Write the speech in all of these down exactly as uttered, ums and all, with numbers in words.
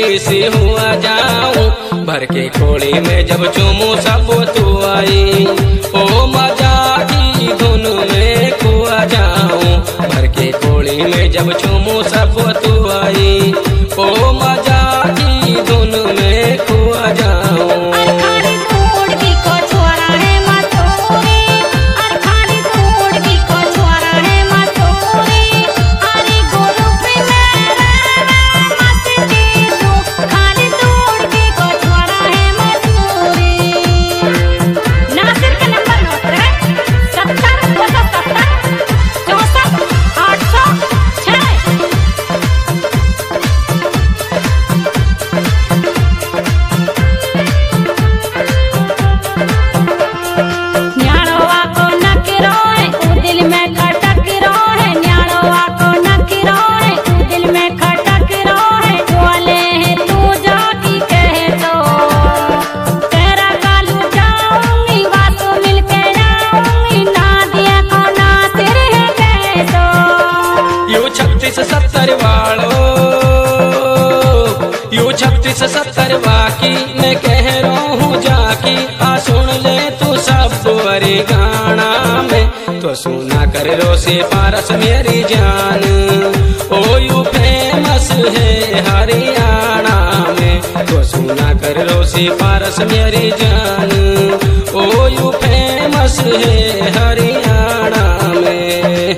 कैसे हुआ जाऊं, भर के खोली में जब चूमू सब तू आई। ओ मजा की धुन में खुआ जाऊं, भर के खोली में जब चूमू सब तू आई। ओ मजा की धुन में खुआ जाऊं। सत्तर वालों यू छत्तीस सत्तर वाकी मैं कह रहा हूँ जाकी। आ सुन ले तू सब अरे गाना में तो सुना कर रोसे पारस मेरी जान। ओ यू फेमस है हरियाणा में तो सुना कर रोसे पारस मेरी जान। ओ यू फेमस है हरियाणा में।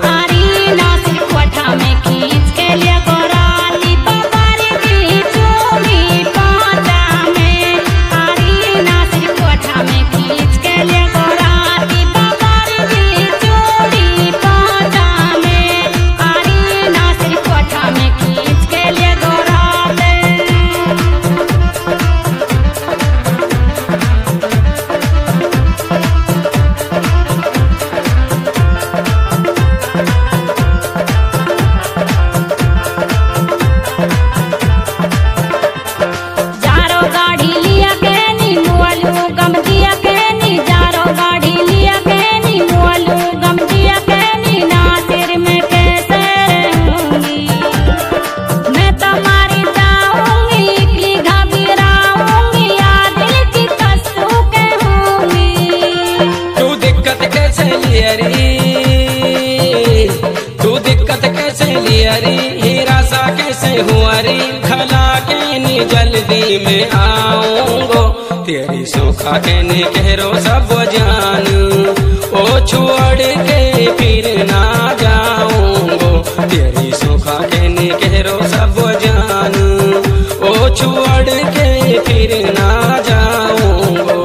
तू दिक्कत कैसे लियरी हीरा सा कैसे हुआरी खला के नी जल्दी में आऊंगो तेरी सोखा के नी कहरो सब जान। ओ छोड़ के फिर ना जाऊंगो तेरी सोखा के नी कहरो सब जान। ओ छोड़ के फिर ना जाऊंगो।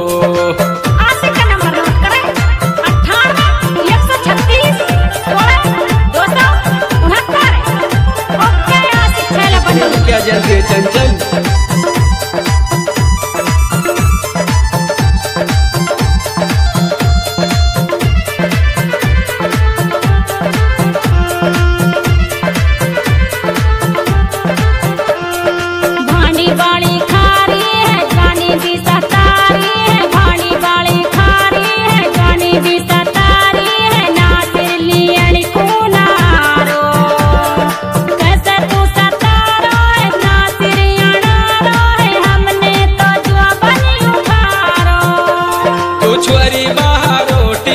क्या जल्दी चंचल छुरी बाहर रोटी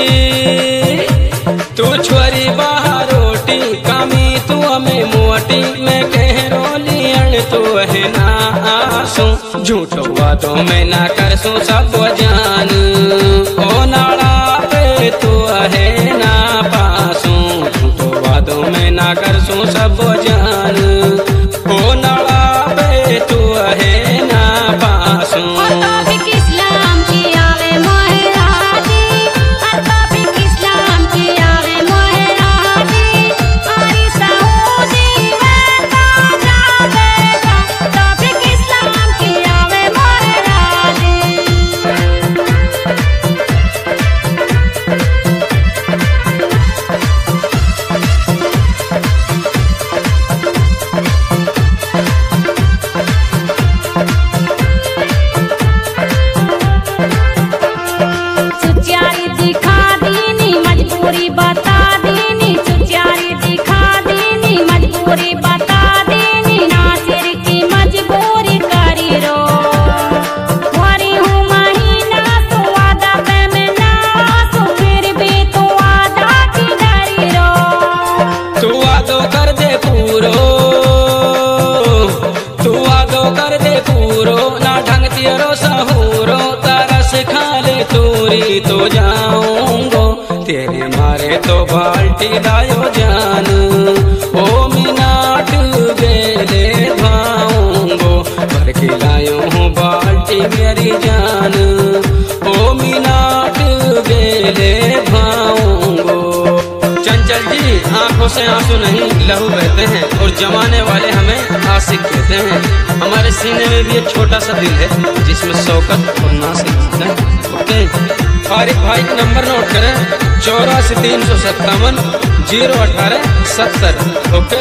तू छुरी बाहर रोटी कामी तू हमें मोटी मैं कह रोलियन तू है ना आसू झूठो बातों में ना कर सू सब जान। ओ नाड़ा पे तू है ना पासू झूठो बातों में ना कर सू सब जान। ओ नाड़ा पे तू है ना पासू। तो बाल्टी लायो जान ओ मिनाट गेले भाऊंगो भर के लायो हूँ बाल्टी मेरी जान ओ मिनाट गेले भाऊंगो। चंचल जी आंखों से आंसू नहीं लहू बहते हैं और जमाने वाले हमें आशिक कहते हैं। हमारे सीने में भी एक छोटा सा दिल है जिसमें शौकत और नासिक है। ओके फारिक भाई नंबर नोट करें चौरासी तीन सौ सत्तावन जीरो अठारह सत्तर। ओके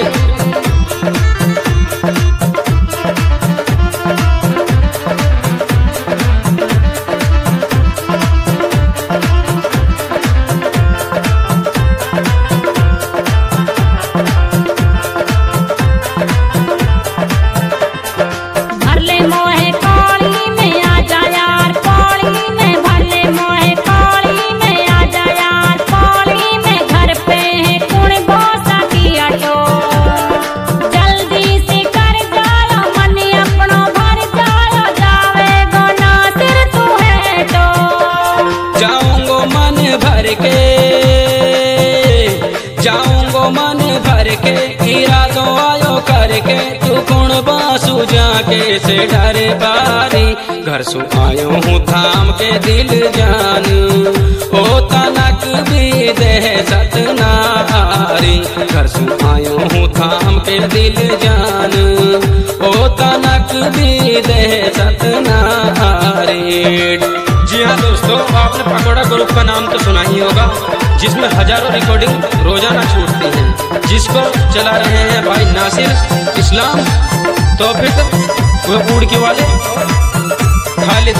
जाऊंगो मन भर के इरादों आयो करके तू कौन बासु जाके से डरे बारी घर सु आयो हूँ थाम के दिल जान ओ तनक भी दे सतनारी घर सु आयो हूँ थाम के दिल जान ओ तनक भी दे सतनारी। जी हाँ दोस्तों आपने पकौड़ा ग्रुप का नाम तो सुना ही होगा जिसमें हजारों रिकॉर्डिंग रोजाना छूटती हैं जिसको चला रहे हैं भाई नासिर इस्लाम तौफीक वह उड़की वाले खालिद।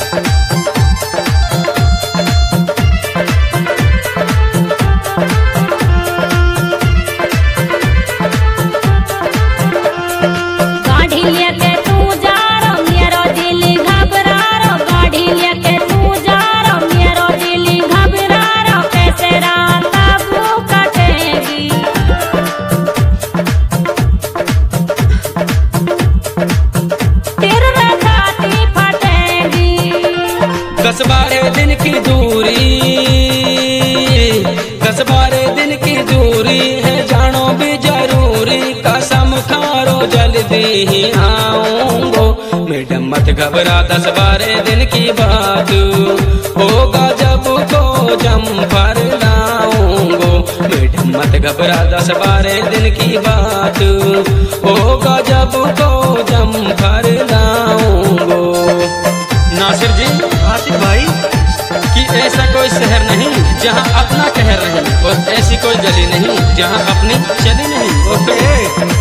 दस बारह दिन की दूरी दस बारह दिन की दूरी है जानो भी जरूरी कसम खारो जल्दी ही आऊंगो मैडम मत घबरा दस बारह दिन की बात होगा जब को जम पर लाऊंगो मैडम मत घबरा दस बारह दिन की बात होगा जब को जम पर लाऊंगो। नासिर जी आसिफ भाई कि ऐसा कोई शहर नहीं जहां अपना कहर नहीं और ऐसी कोई गली नहीं जहां अपनी चली नहीं। ओके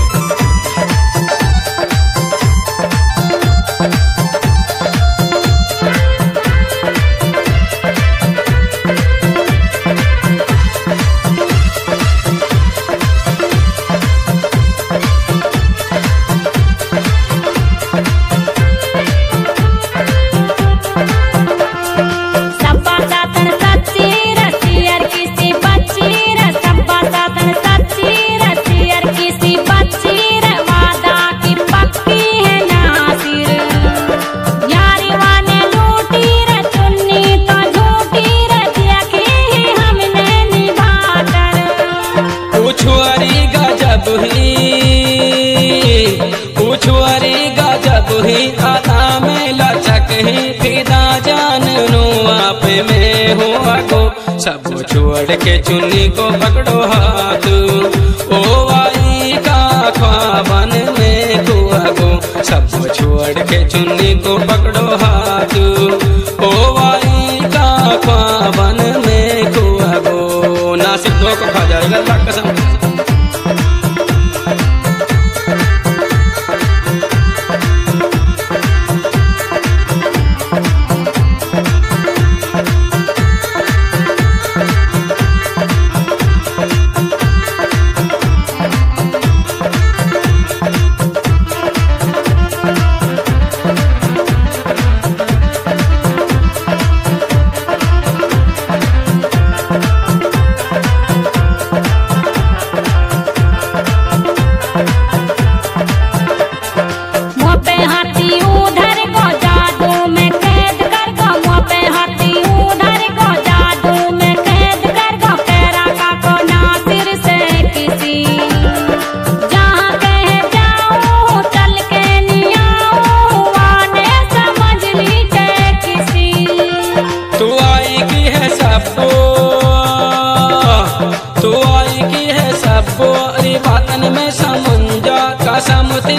ही आधा में लचक ही फिदा जान नो आप में हो आगो सब छोड़ के चुन्नी को पकड़ो हाथ ओ आई का ख्वाबन में को आगो सब छोड़ के चुन्नी को पकड़ो हाथ ओ आई का ख्वाबन में को आगो। नासिर दो को खा जाएगा अल्लाह कसम।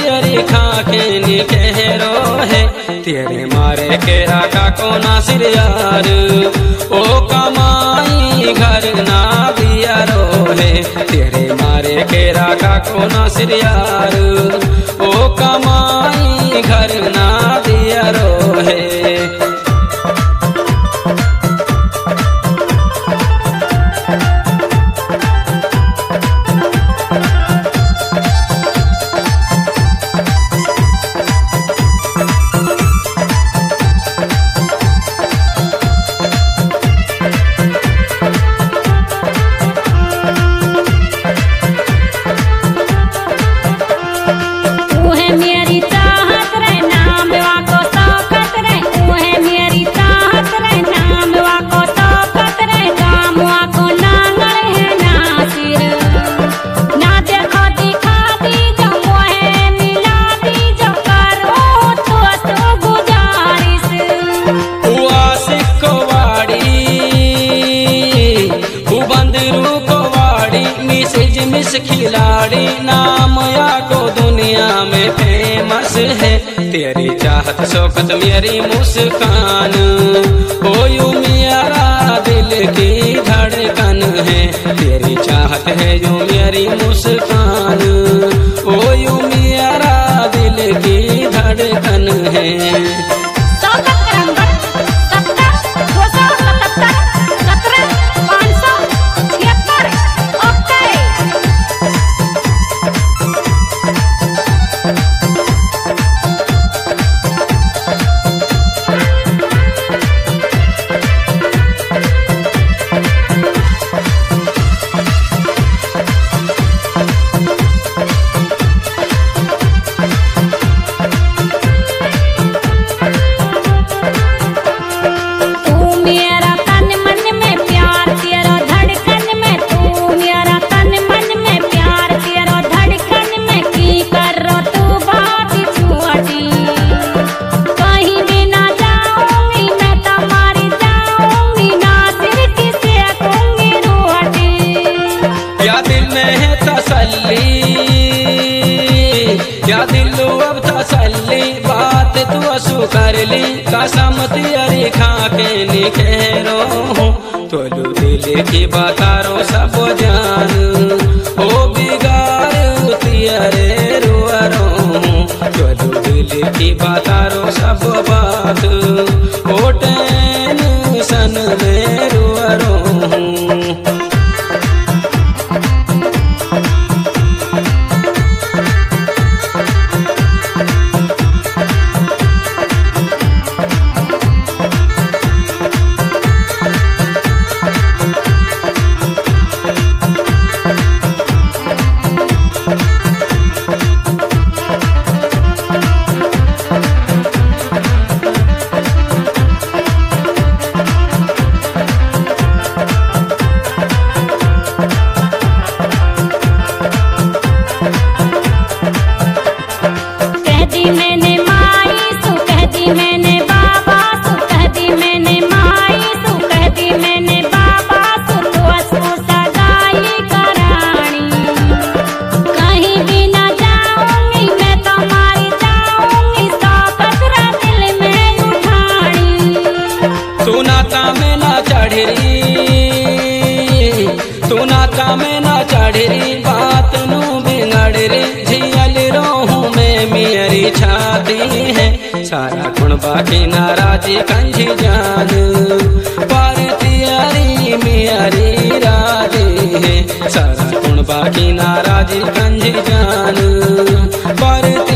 तेरी खाके निकहरो है तेरे मारे के राका को नासिर यार ओ कमाई घर ना दिया रो है तेरे मारे के राका को नासिर यार ओ कमाई घर ना दिया रो है। मिस खिलाड़ी नाम या को दुनिया में फेमस है तेरी चाहत शौकत मेरी मुस्कान ओ यू मेरा दिल की धड़कन है तेरी चाहत है यू मेरी मुस्कान ओ यू मेरा दिल की धड़कन है। या दिल्लू अब तसल्ली बात तू असु कर ली कसम तेरी खाके निकहरो तोलू दिल की बातारो सब जान ओ बिगाड़ तेरे रुआरो तोलू दिल की बातारो सब बात ओ टेंशन में रुआरो। तू नाता में ना चढ़ी बात नू बिगड़ रे झियल रोहूं में मेरी छाती है सारा गुण बाकी नाराजी कंझी जान पर तियारी मेरी राजी है सारा गुण बाकी नाराजी कंझी जान पर